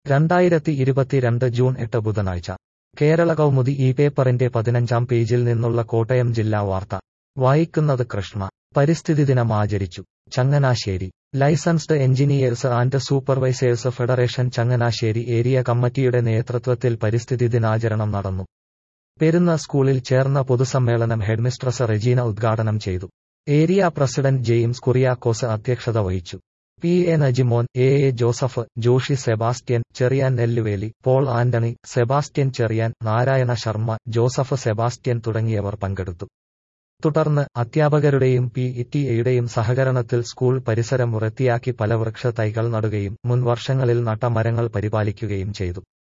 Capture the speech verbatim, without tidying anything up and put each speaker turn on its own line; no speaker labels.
രണ്ടായിരത്തി ഇരുപത്തിരണ്ട് ജൂൺ എട്ട് ബുധനാഴ്ച കേരള കൗമുദി ഈ പേപ്പറിന്റെ പതിനഞ്ചാം പേജിൽ നിന്നുള്ള കോട്ടയം ജില്ലാ വാർത്ത വായിക്കുന്നത് കൃഷ്ണ. പരിസ്ഥിതി ദിനം ആചരിച്ചു. Changanassery. Licensed engineers and supervisors federation Changanassery area കമ്മിറ്റിയുടെ നേതൃത്വത്തിൽ പരിസ്ഥിതി ദിനാചരണം നടന്നു. പെരുന്ന സ്കൂളിൽ ചേർന്ന പൊതുസമ്മേളനം ഹെഡ്മിസ്ട്രസ് റെജീന ഉദ്ഘാടനം ചെയ്തു. ഏരിയ പ്രസിഡന്റ് ജെയിംസ് കുറിയാക്കോസ് അധ്യക്ഷത വഹിച്ചു. P A Najimon, A A Joseph, Joshi Sebastian, Cherian Nelluvely, Paul Antony, Sebastian Cherian, Narayana Sharma, Joseph Sebastian തുടങ്ങിയവർ പങ്കെടുത്തു. തുടർന്ന് അധ്യാപകരുടെയും പി ടി എയുടെയും സഹകരണത്തിൽ സ്കൂൾ പരിസരം വൃത്തിയാക്കി ഫലവൃക്ഷ തൈകൾ നടുകയും മുൻ വർഷങ്ങളിൽ നട്ട മരങ്ങൾ പരിപാലിക്കുകയും ചെയ്തു.